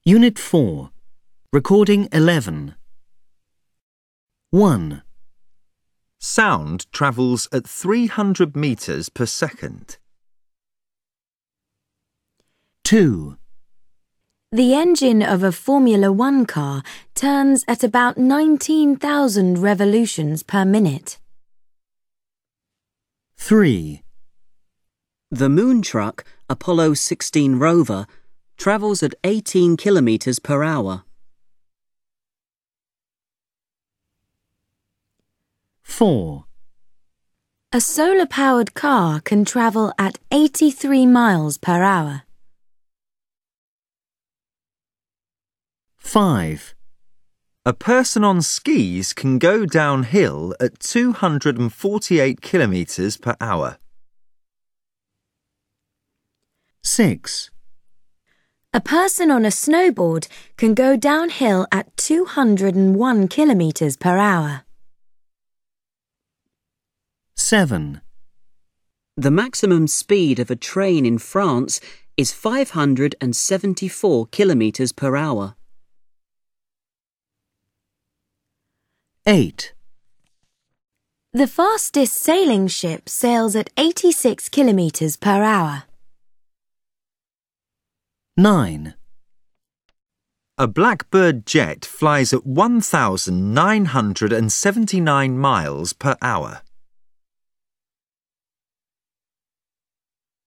Unit 4. Recording 11. 1, Sound travels at 300 meters per second. 2, The engine of a Formula One car turns at about 19,000 revolutions per minute. 3, The moon truck, Apollo 16 rover, travels at 18 kilometers per hour. 4, A solar-powered car can travel at 83 miles per hour. 5, A person on skis can go downhill at 248 kilometers per hour. 6, A person on a snowboard can go downhill at 201 kilometers per hour. 7, The maximum speed of a train in France is 574 kilometers per hour. 8, The fastest sailing ship sails at 86 kilometers per hour. 9, A Blackbird jet flies at 1,979 miles per hour.